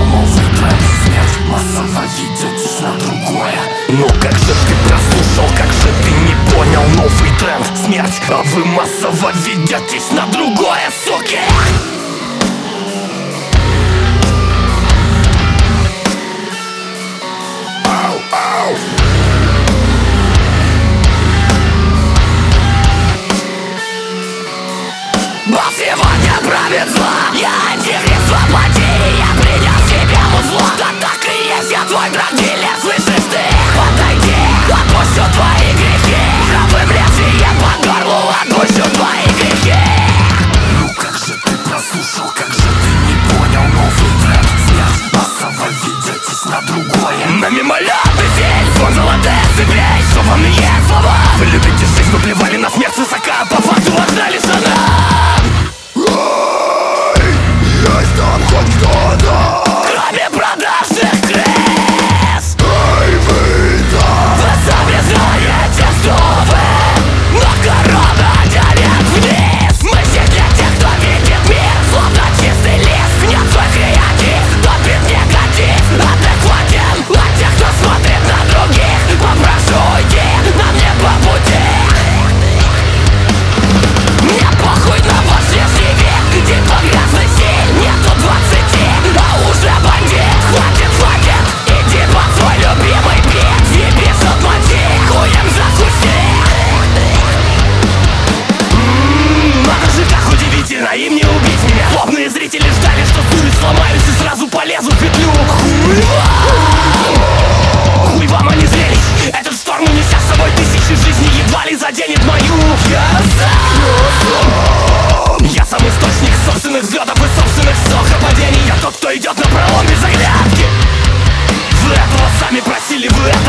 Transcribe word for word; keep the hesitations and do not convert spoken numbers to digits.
новый тренд. Смерть массово, ведетесь на другое. Ну как же ты прослушал, как же ты не понял новый тренд? Смерть, а вы массово ведетесь на другое, суки! Бог сегодня правит зла. Я антихрист воплоти. Я принес тебе музло. Да так и есть, я твой драгдилер. Слышишь ты? Подойди, отпущу твои грехи. Правым лезвием по горлу отпущу твои грехи. Ну как же ты прослушал, как же ты не понял новый тренд? Смерть массово, ведетесь на другое. На мимолетный фильм, сон золотых цепей, шованные слова. Вы любите жизнь, вы плевали на смерть высока. По факту важна лишь она. Есть там хоть кто-то, кроме продажных крыс? эй, вы там. Вы сами знаете, кто вы. Но корона тянет вниз. Мысли для тех, кто видит мир словно чистый лист. Нет свой креатив, топит негатив. Адекватен от тех, кто смотрит на других. Попрошу уйти, нам не по пути. Мне похуй на ваш внешний вид. Типа грязный стиль, нету двадцати, а уже бандит. Хватит, хватит, иди под свой любимый бит. Ебись от мотив, хуем закуси. М-м, надо же, как удивительно, им не убить меня. Злобные зрители ждали, что сдуюсь, сломаюсь и сразу полезу в петлю. Хуй вам, хуй вам, а не зрелищ. Этот шторм, унеся с собой тысячи жизней, едва ли заденет мою. Я сам, я сам источник собственных взглядов и собственных стохопадений. Я тот, кто идет на пролом без оглядки. Вы этого сами просили, вы